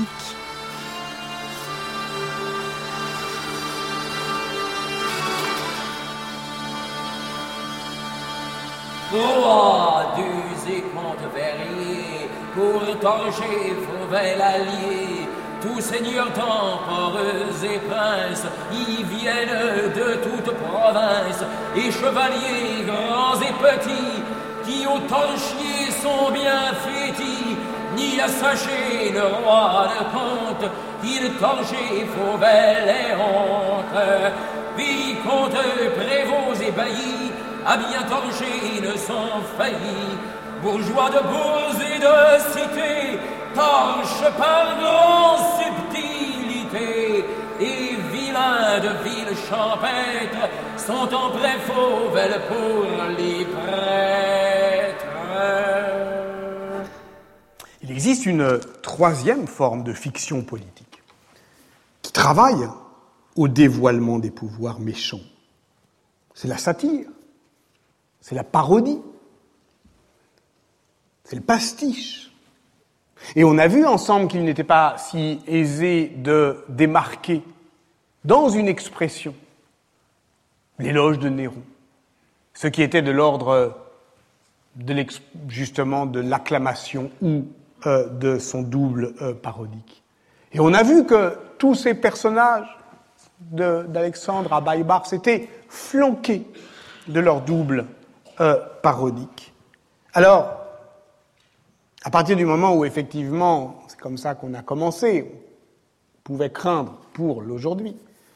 Roi du et conte verrier, pour torcher fauvel allié, tous seigneurs, temporeux et princes y viennent de toute province, et chevaliers grands et petits, qui au torchier sont bien fétis, ni à sacher le roi ne compte, qu'il torcher Fauvel et honte. Vicomtes, prévôts et baillis, à bien torcher ne sont faillis, bourgeois de bourse et de cité, torchent par grande subtilité, et vilains de villes champêtres sont en prêt Fauvel pour les prêtres.
Il existe une troisième forme de fiction politique qui travaille au dévoilement des pouvoirs méchants. C'est la satire, c'est la parodie, c'est le pastiche. Et on a vu ensemble qu'il n'était pas si aisé de démarquer dans une expression l'éloge de Néron, ce qui était de l'ordre justement de l'acclamation ou de son double parodique. Et on a vu que tous ces personnages d'Alexandre à Baïbar s'étaient flanqués de leur double parodique. Alors, à partir du moment où effectivement, c'est comme ça qu'on a commencé, on pouvait craindre pour l'aujourd'hui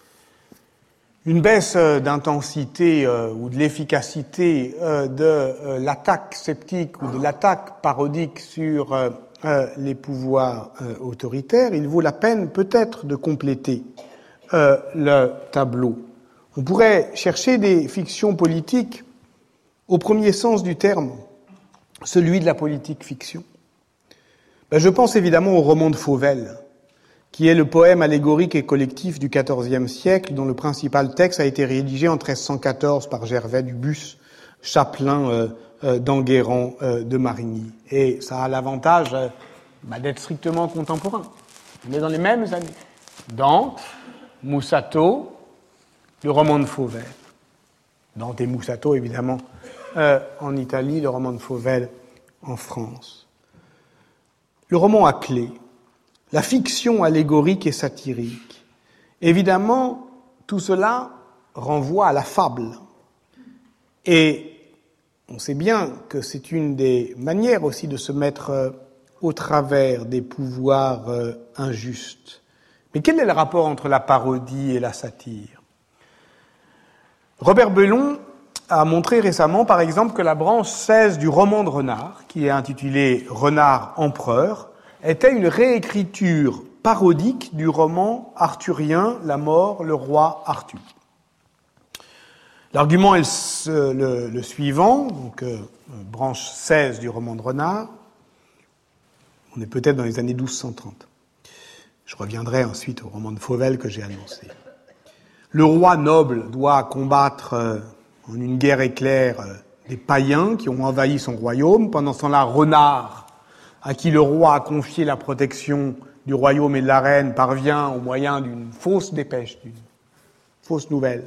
une baisse d'intensité ou de l'efficacité de l'attaque sceptique ou de l'attaque parodique sur les pouvoirs autoritaires, il vaut la peine peut-être de compléter le tableau. On pourrait chercher des fictions politiques au premier sens du terme, celui de la politique fiction. Je pense évidemment au roman de Fauvel, qui est le poème allégorique et collectif du XIVe siècle, dont le principal texte a été rédigé en 1314 par Gervais Dubus, chapelain d'Enguerrand de Marigny. Et ça a l'avantage d'être strictement contemporain. On est dans les mêmes années. Dante, Mussato, le roman de Fauvel. Dante et Mussato, évidemment, en Italie, le roman de Fauvel en France. Le roman à clé, la fiction allégorique et satirique. Évidemment, tout cela renvoie à la fable. Et on sait bien que c'est une des manières aussi de se mettre au travers des pouvoirs injustes. Mais quel est le rapport entre la parodie et la satire ? Robert Belon a montré récemment, par exemple, que la branche 16 du roman de Renard, qui est intitulée « Renard empereur », était une réécriture parodique du roman arthurien « La mort, le roi Arthur ». L'argument est le suivant, donc branche 16 du roman de Renard. On est peut-être dans les années 1230. Je reviendrai ensuite au roman de Fauvel que j'ai annoncé. Le roi noble doit combattre en une guerre éclair des païens qui ont envahi son royaume. Pendant ce temps-là, Renard, à qui le roi a confié la protection du royaume et de la reine, parvient au moyen d'une fausse dépêche, d'une fausse nouvelle,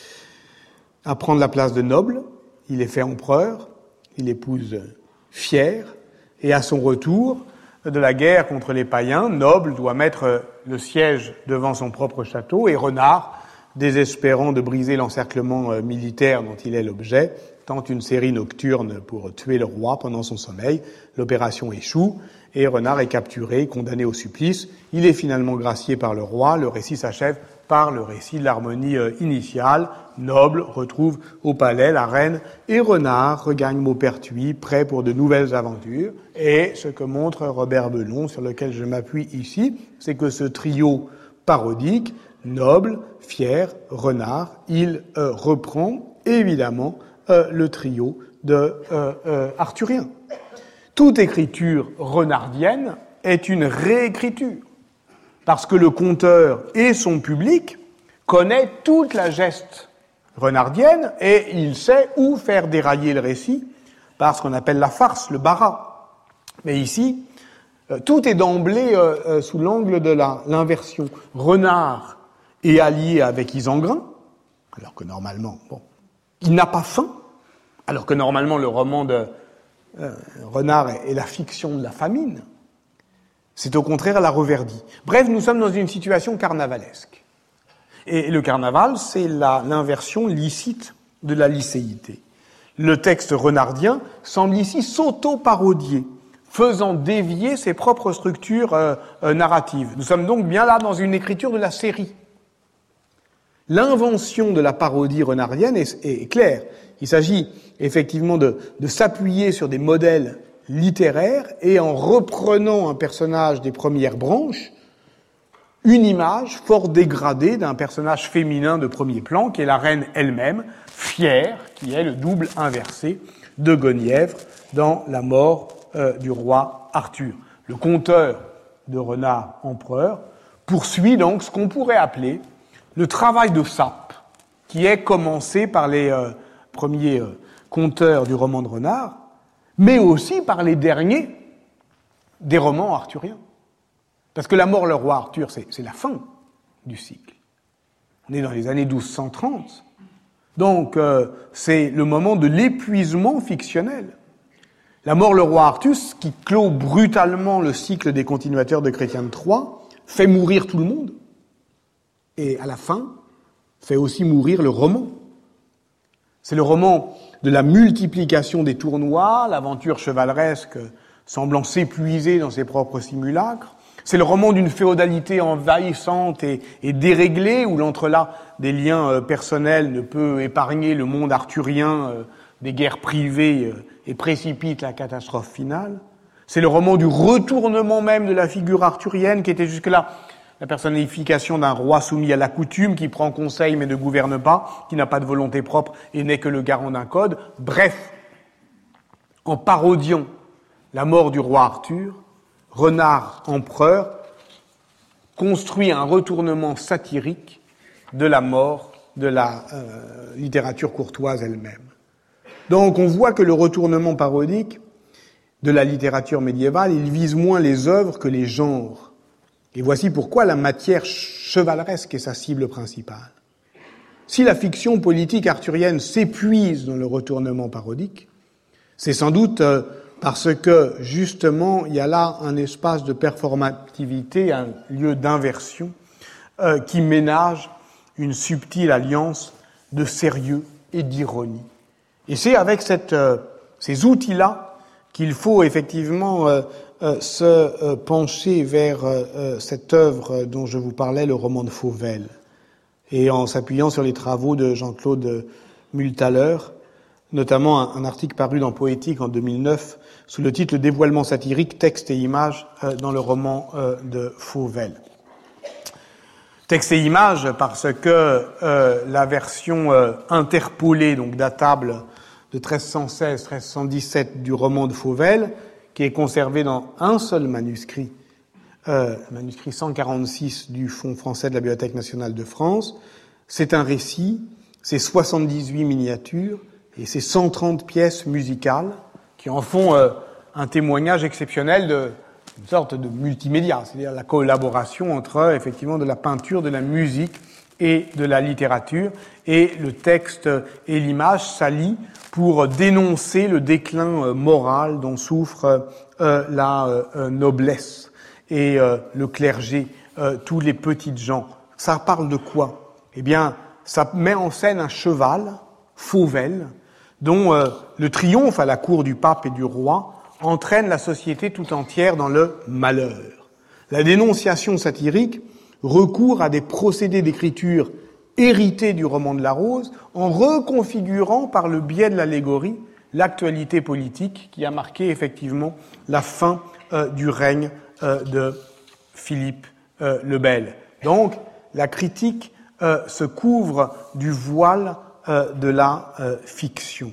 à prendre la place de noble. Il est fait empereur, il épouse Fière, et à son retour de la guerre contre les païens, Noble doit mettre le siège devant son propre château, et Renard, désespérant de briser l'encerclement militaire dont il est l'objet, tente une série nocturne pour tuer le roi pendant son sommeil. L'opération échoue et Renard est capturé, condamné au supplice. Il est finalement gracié par le roi. Le récit s'achève par le récit de l'harmonie initiale. Noble retrouve au palais la reine et Renard regagne Maupertuis, prêt pour de nouvelles aventures. Et ce que montre Robert Belon, sur lequel je m'appuie ici, c'est que ce trio parodique, Noble, Fière, Renard, il reprend évidemment le trio de arthurien. Toute écriture renardienne est une réécriture, parce que le conteur et son public connaît toute la geste renardienne et il sait où faire dérailler le récit par ce qu'on appelle la farce, le barat. Mais ici, tout est d'emblée sous l'angle de l'inversion. Renard est allié avec Isengrin, alors que normalement, il n'a pas faim, alors que normalement le roman de Renard est la fiction de la famine. C'est au contraire la reverdie. Bref, nous sommes dans une situation carnavalesque. Et le carnaval, c'est l'inversion licite de la licéité. Le texte renardien semble ici s'auto-parodier, faisant dévier ses propres structures narratives. Nous sommes donc bien là dans une écriture de la série. L'invention de la parodie renardienne est claire. Il s'agit effectivement de s'appuyer sur des modèles littéraire et en reprenant un personnage des premières branches, une image fort dégradée d'un personnage féminin de premier plan qui est la reine elle-même, fière, qui est le double inversé de Guenièvre dans La mort du roi Arthur. Le conteur de Renard empereur poursuit donc ce qu'on pourrait appeler le travail de sape qui est commencé par les premiers conteurs du roman de Renard, mais aussi par les derniers des romans arthuriens. Parce que La mort, le roi Arthur, c'est la fin du cycle. On est dans les années 1230. Donc, c'est le moment de l'épuisement fictionnel. La mort, le roi Arthur, qui clôt brutalement le cycle des continuateurs de Chrétien de Troyes, fait mourir tout le monde. Et à la fin, fait aussi mourir le roman. C'est le roman de la multiplication des tournois, l'aventure chevaleresque semblant s'épuiser dans ses propres simulacres. C'est le roman d'une féodalité envahissante et déréglée, où l'entrelac des liens personnels ne peut épargner le monde arthurien des guerres privées et précipite la catastrophe finale. C'est le roman du retournement même de la figure arthurienne, qui était jusque-là la personnification d'un roi soumis à la coutume, qui prend conseil mais ne gouverne pas, qui n'a pas de volonté propre et n'est que le garant d'un code. Bref, en parodiant la mort du roi Arthur, Renard empereur construit un retournement satirique de la mort de la littérature courtoise elle-même. Donc on voit que le retournement parodique de la littérature médiévale, il vise moins les œuvres que les genres. Et voici pourquoi la matière chevaleresque est sa cible principale. Si la fiction politique arthurienne s'épuise dans le retournement parodique, c'est sans doute parce que, justement, il y a là un espace de performativité, un lieu d'inversion qui ménage une subtile alliance de sérieux et d'ironie. Et c'est avec ces outils-là qu'il faut effectivement se pencher vers cette œuvre dont je vous parlais, le roman de Fauvel, et en s'appuyant sur les travaux de Jean-Claude Mühlthaler, notamment un article paru dans Poétique en 2009 sous le titre « Le dévoilement satirique, texte et images dans le roman de Fauvel ». Texte et images parce que la version interpolée, donc datable de 1316-1317 du roman de Fauvel, qui est conservé dans un seul manuscrit, le manuscrit 146 du Fonds français de la Bibliothèque nationale de France. C'est un récit, c'est 78 miniatures et c'est 130 pièces musicales qui en font un témoignage exceptionnel d'une sorte de multimédia, c'est-à-dire la collaboration entre effectivement de la peinture, de la musique et de la littérature, et le texte et l'image s'allient pour dénoncer le déclin moral dont souffre la noblesse et le clergé, tous les petites gens. Ça parle de quoi? Eh bien, ça met en scène un cheval, Fauvel, dont le triomphe à la cour du pape et du roi entraîne la société tout entière dans le malheur. La dénonciation satirique recourt à des procédés d'écriture hérités du roman de la Rose, en reconfigurant par le biais de l'allégorie l'actualité politique qui a marqué effectivement la fin du règne de Philippe le Bel. Donc, la critique se couvre du voile de la fiction.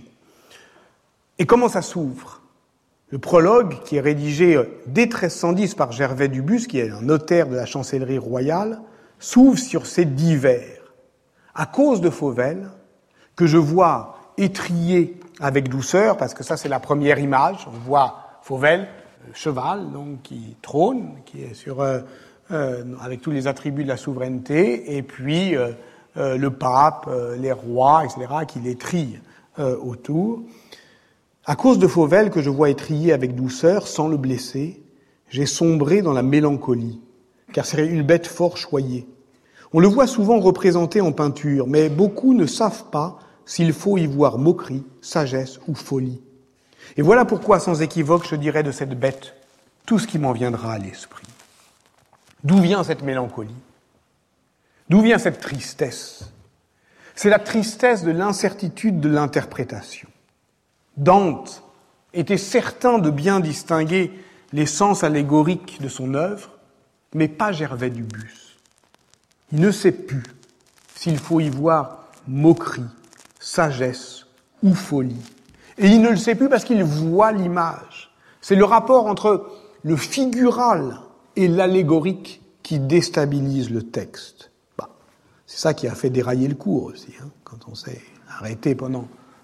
Et comment ça s'ouvre? Le prologue, qui est rédigé dès 1310 par Gervais Dubus, qui est un notaire de la chancellerie royale, s'ouvre sur ces dix vers. À cause de Fauvel, que je vois étrier avec douceur, parce que ça c'est la première image, on voit Fauvel, cheval, donc qui trône, qui est sur avec tous les attributs de la souveraineté, et puis le pape, les rois, etc., qui l'étrillent autour. À cause de Fauvel, que je vois étrier avec douceur, sans le blesser, j'ai sombré dans la mélancolie, car c'est une bête fort choyée. On le voit souvent représenté en peinture, mais beaucoup ne savent pas s'il faut y voir moquerie, sagesse ou folie. Et voilà pourquoi, sans équivoque, je dirais de cette bête tout ce qui m'en viendra à l'esprit. D'où vient cette mélancolie ? D'où vient cette tristesse ? C'est la tristesse de l'incertitude de l'interprétation. Dante était certain de bien distinguer les sens allégoriques de son œuvre, mais pas Gervais Dubus. Il ne sait plus s'il faut y voir moquerie, sagesse ou folie. Et il ne le sait plus parce qu'il voit l'image. C'est le rapport entre le figural et l'allégorique qui déstabilise le texte. C'est ça qui a fait dérailler le cours aussi, quand on s'est arrêté pendant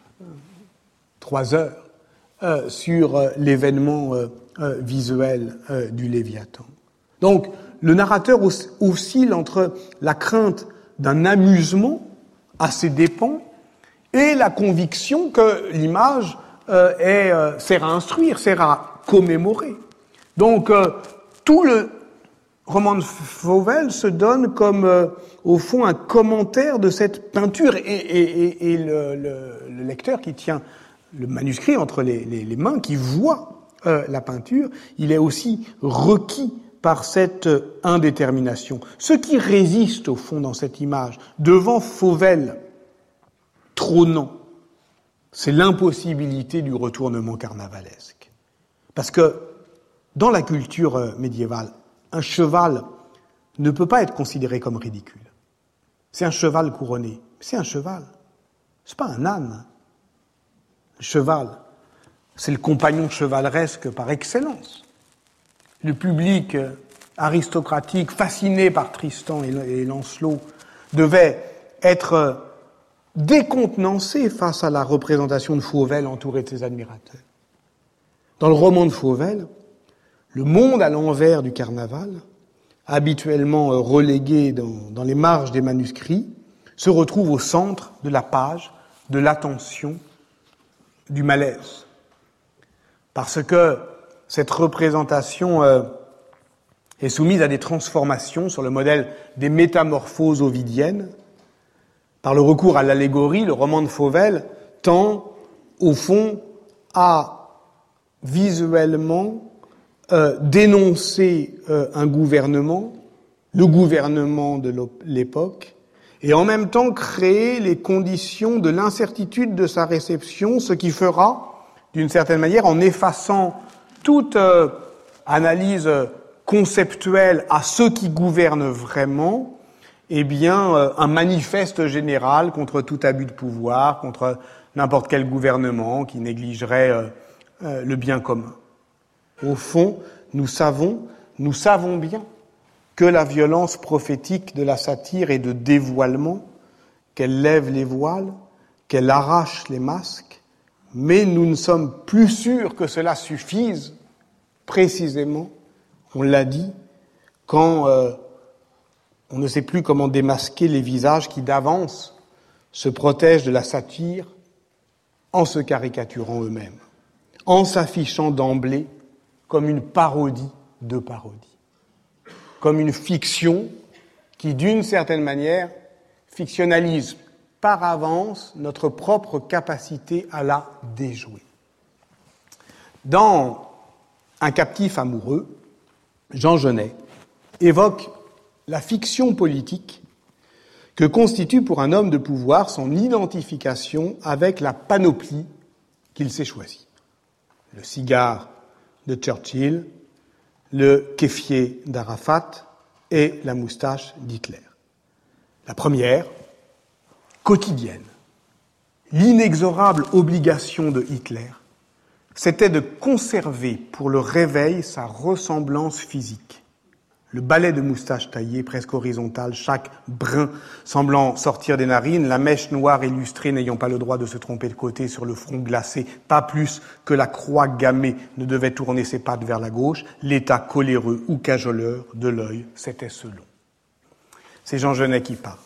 3 heures sur l'événement visuel du Léviathan. Donc, le narrateur oscille entre la crainte d'un amusement à ses dépens et la conviction que l'image sert à instruire, sert à commémorer. Donc, tout le roman de Fauvel se donne comme, au fond, un commentaire de cette peinture. Et le lecteur qui tient le manuscrit entre les mains, qui voit la peinture, il est aussi requis par cette indétermination. Ce qui résiste, au fond, dans cette image, devant Fauvel trônant, c'est l'impossibilité du retournement carnavalesque. Parce que, dans la culture médiévale, un cheval ne peut pas être considéré comme ridicule. C'est un cheval couronné. C'est un cheval. C'est pas un âne. Le cheval, c'est le compagnon chevaleresque par excellence. Le public aristocratique, fasciné par Tristan et Lancelot, devait être décontenancé face à la représentation de Fauvel entouré de ses admirateurs. Dans le roman de Fauvel, le monde à l'envers du carnaval, habituellement relégué dans les marges des manuscrits, se retrouve au centre de la page, de l'attention, du malaise. Parce que cette représentation est soumise à des transformations sur le modèle des métamorphoses ovidiennes. Par le recours à l'allégorie, le roman de Fauvel tend, au fond, à visuellement dénoncer un gouvernement, le gouvernement de l'époque, et en même temps créer les conditions de l'incertitude de sa réception, ce qui fera, d'une certaine manière, en effaçant toute analyse conceptuelle à ceux qui gouvernent vraiment, eh bien, un manifeste général contre tout abus de pouvoir, contre n'importe quel gouvernement qui négligerait le bien commun. Au fond, nous savons bien que la violence prophétique de la satire est de dévoilement, qu'elle lève les voiles, qu'elle arrache les masques, mais nous ne sommes plus sûrs que cela suffise, précisément, on l'a dit, quand on ne sait plus comment démasquer les visages qui d'avance se protègent de la satire en se caricaturant eux-mêmes, en s'affichant d'emblée comme une parodie de parodie, comme une fiction qui, d'une certaine manière, fictionnalise par avance notre propre capacité à la déjouer. Dans Un captif amoureux, Jean Genet évoque la fiction politique que constitue pour un homme de pouvoir son identification avec la panoplie qu'il s'est choisie. Le cigare de Churchill, le kéfier d'Arafat et la moustache d'Hitler. La première, quotidienne, l'inexorable obligation de Hitler, c'était de conserver pour le réveil sa ressemblance physique. Le balai de moustache taillée, presque horizontale, chaque brin semblant sortir des narines, la mèche noire et lustrée n'ayant pas le droit de se tromper de côté sur le front glacé, pas plus que la croix gammée ne devait tourner ses pattes vers la gauche, l'état coléreux ou cajoleur de l'œil, c'était selon. C'est Jean Genet qui parle.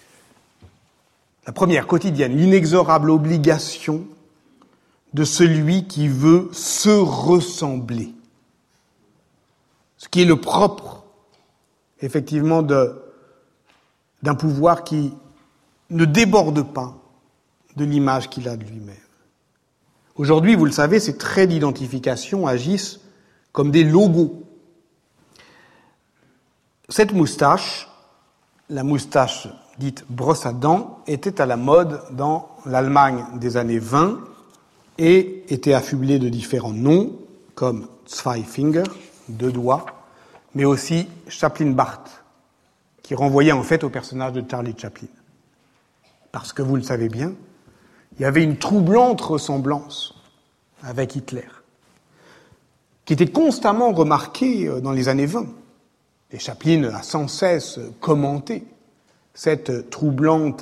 La première, quotidienne, l'inexorable obligation de celui qui veut se ressembler. Ce qui est le propre, effectivement, d'un pouvoir qui ne déborde pas de l'image qu'il a de lui-même. Aujourd'hui, vous le savez, ces traits d'identification agissent comme des logos. Cette moustache, la moustache dite brosse à dents, était à la mode dans l'Allemagne des années 20 et était affublée de différents noms, comme Zwei Finger, 2 doigts, mais aussi Chaplin-Bart, qui renvoyait en fait au personnage de Charlie Chaplin. Parce que vous le savez bien, il y avait une troublante ressemblance avec Hitler, qui était constamment remarquée dans les années 20. Et Chaplin a sans cesse commenté cette troublante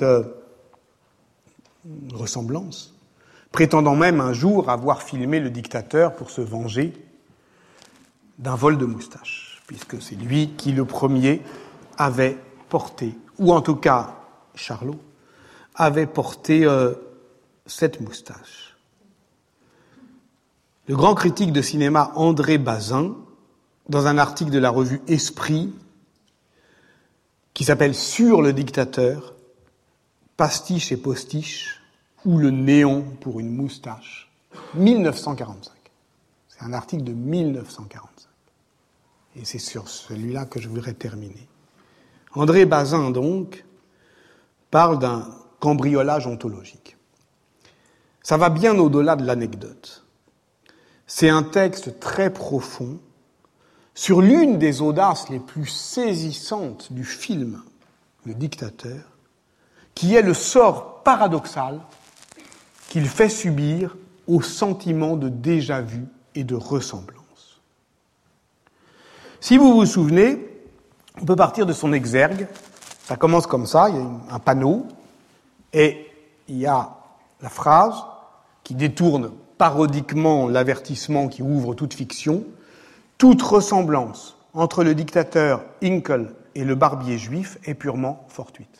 ressemblance, prétendant même un jour avoir filmé le dictateur pour se venger d'un vol de moustache, puisque c'est lui qui, le premier, avait porté, ou en tout cas Charlot, avait porté cette moustache. Le grand critique de cinéma André Bazin, dans un article de la revue Esprit, qui s'appelle « Sur le dictateur, pastiche et postiche, ou le néant pour une moustache », 1945. C'est un article de 1945. Et c'est sur celui-là que je voudrais terminer. André Bazin, donc, parle d'un cambriolage ontologique. Ça va bien au-delà de l'anecdote. C'est un texte très profond sur l'une des audaces les plus saisissantes du film Le Dictateur, qui est le sort paradoxal qu'il fait subir au sentiment de déjà-vu et de ressemblance. Si vous vous souvenez, on peut partir de son exergue. Ça commence comme ça, il y a un panneau, et il y a la phrase qui détourne parodiquement l'avertissement qui ouvre toute fiction. Toute ressemblance entre le dictateur Hinkel et le barbier juif est purement fortuite.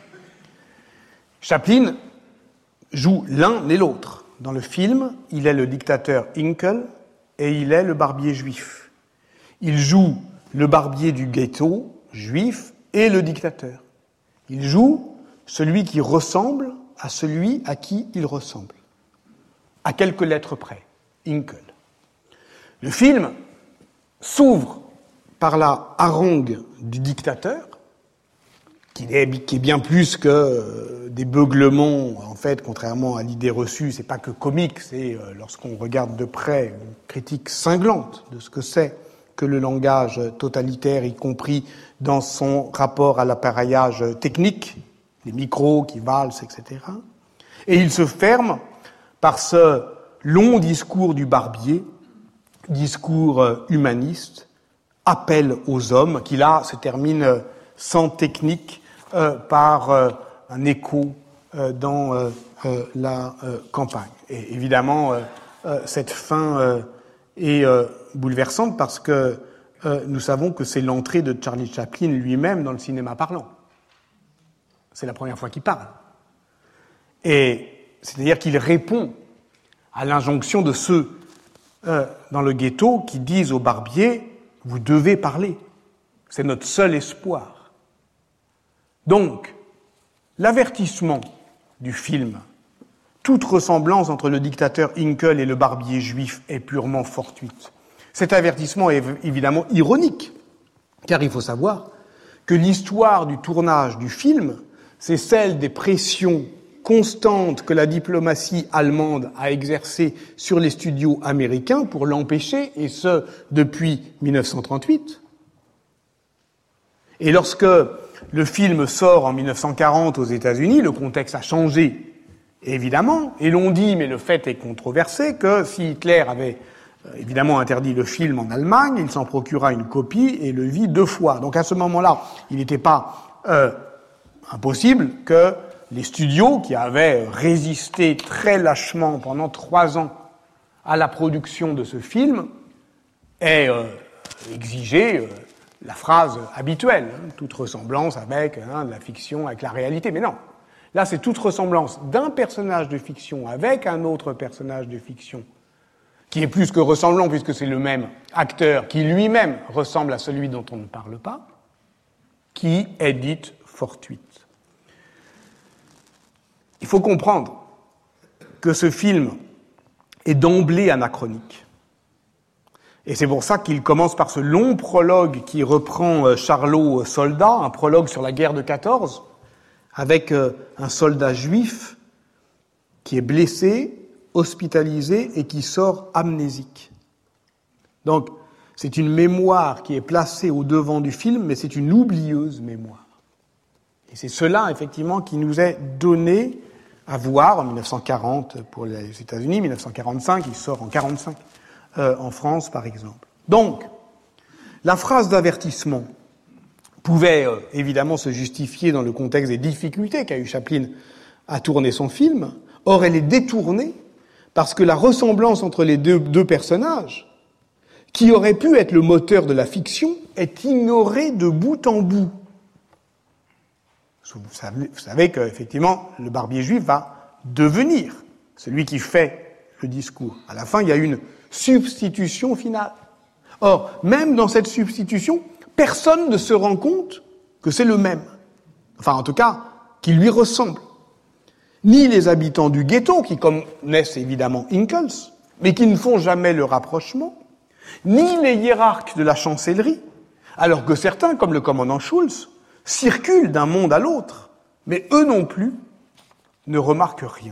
Chaplin joue l'un et l'autre. Dans le film, il est le dictateur Hinkel et il est le barbier juif. Il joue le barbier du ghetto juif et le dictateur. Il joue celui qui ressemble à celui à qui il ressemble. À quelques lettres près, Hinkel. Le film s'ouvre par la harangue du dictateur, qui est bien plus que des beuglements, en fait, contrairement à l'idée reçue, c'est pas que comique, c'est, lorsqu'on regarde de près, une critique cinglante de ce que c'est que le langage totalitaire, y compris dans son rapport à l'appareillage technique, les micros qui valsent, etc. Et il se ferme par ce long discours du barbier, discours humaniste, appel aux hommes, qui là se termine sans technique par un écho dans la campagne. Et évidemment, cette fin est bouleversante parce que nous savons que c'est l'entrée de Charlie Chaplin lui-même dans le cinéma parlant. C'est la première fois qu'il parle. Et c'est-à-dire qu'il répond à l'injonction de ceux dans le ghetto qui disent au barbier « Vous devez parler, c'est notre seul espoir ». Donc, l'avertissement du film, toute ressemblance entre le dictateur Hinkel et le barbier juif est purement fortuite. Cet avertissement est évidemment ironique, car il faut savoir que l'histoire du tournage du film, c'est celle des pressions constantes que la diplomatie allemande a exercées sur les studios américains pour l'empêcher, et ce, depuis 1938. Et lorsque le film sort en 1940 aux États-Unis, le contexte a changé, évidemment, et l'on dit, mais le fait est controversé, que si Hitler avait évidemment interdit le film en Allemagne, il s'en procura une copie et le vit 2 fois. Donc à ce moment-là, il n'était pas impossible que les studios, qui avaient résisté très lâchement pendant 3 ans à la production de ce film, aient exigé la phrase habituelle, toute ressemblance avec la fiction, avec la réalité. Mais non, là c'est toute ressemblance d'un personnage de fiction avec un autre personnage de fiction qui est plus que ressemblant puisque c'est le même acteur qui lui-même ressemble à celui dont on ne parle pas, qui est dite fortuite. Il faut comprendre que ce film est d'emblée anachronique. Et c'est pour ça qu'il commence par ce long prologue qui reprend Charlot Soldat, un prologue sur la guerre de 14, avec un soldat juif qui est blessé, hospitalisé et qui sort amnésique. Donc, c'est une mémoire qui est placée au devant du film, mais c'est une oublieuse mémoire. Et c'est cela, effectivement, qui nous est donné à voir en 1940 pour les États-Unis, 1945, il sort en 1945 en France, par exemple. Donc, la phrase d'avertissement pouvait évidemment se justifier dans le contexte des difficultés qu'a eu Chaplin à tourner son film. Or, elle est détournée parce que la ressemblance entre les deux personnages, qui aurait pu être le moteur de la fiction, est ignorée de bout en bout. Vous savez qu'effectivement, le barbier juif va devenir celui qui fait le discours. À la fin, il y a une substitution finale. Or, même dans cette substitution, personne ne se rend compte que c'est le même. Enfin, en tout cas, qu'il lui ressemble. Ni les habitants du ghetto, qui connaissent évidemment Ingalls, mais qui ne font jamais le rapprochement, ni les hiérarques de la chancellerie, alors que certains, comme le commandant Schulz, circulent d'un monde à l'autre, mais eux non plus ne remarquent rien.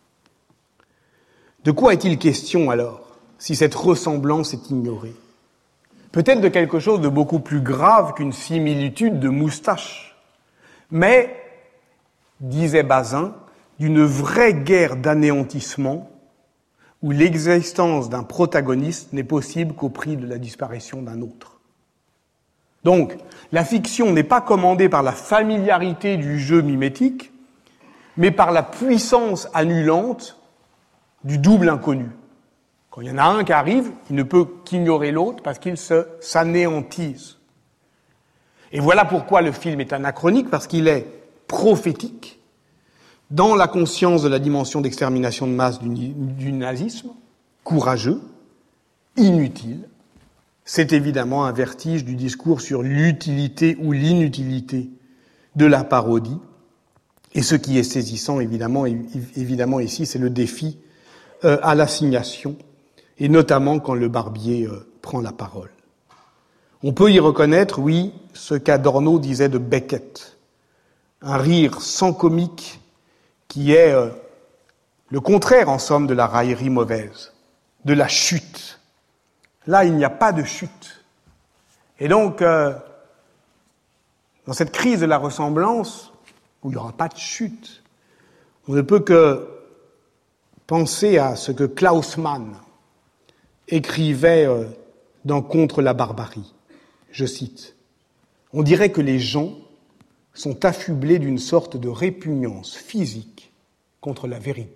De quoi est-il question alors, si cette ressemblance est ignorée? Peut-être de quelque chose de beaucoup plus grave qu'une similitude de moustache, mais, disait Bazin, d'une vraie guerre d'anéantissement où l'existence d'un protagoniste n'est possible qu'au prix de la disparition d'un autre. Donc, la fiction n'est pas commandée par la familiarité du jeu mimétique, mais par la puissance annulante du double inconnu. Quand il y en a un qui arrive, il ne peut qu'ignorer l'autre parce qu'il s'anéantise. Et voilà pourquoi le film est anachronique, parce qu'il est prophétique dans la conscience de la dimension d'extermination de masse du nazisme, courageux, inutile. C'est évidemment un vertige du discours sur l'utilité ou l'inutilité de la parodie. Et ce qui est saisissant, évidemment ici, c'est le défi à l'assignation, et notamment quand le barbier prend la parole. On peut y reconnaître, oui, ce qu'Adorno disait de Beckett, un rire sans comique qui est le contraire, en somme, de la raillerie mauvaise, de la chute. Là, il n'y a pas de chute. Et donc, dans cette crise de la ressemblance, où il n'y aura pas de chute, on ne peut que penser à ce que Klaus Mann écrivait dans Contre la barbarie. Je cite, « On dirait que les gens sont affublés d'une sorte de répugnance physique contre la vérité. »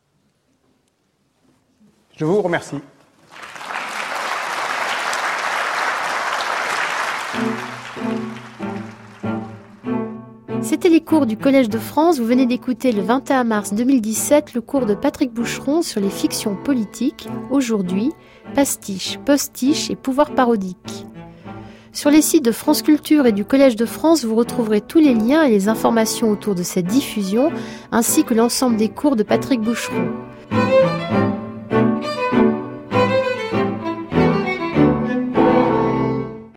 Je vous remercie.
C'était les cours du Collège de France. Vous venez d'écouter le 21 mars 2017 le cours de Patrick Boucheron sur les fictions politiques. Aujourd'hui, pastiche, postiche et pouvoir parodique. Sur les sites de France Culture et du Collège de France, vous retrouverez tous les liens et les informations autour de cette diffusion, ainsi que l'ensemble des cours de Patrick Boucheron.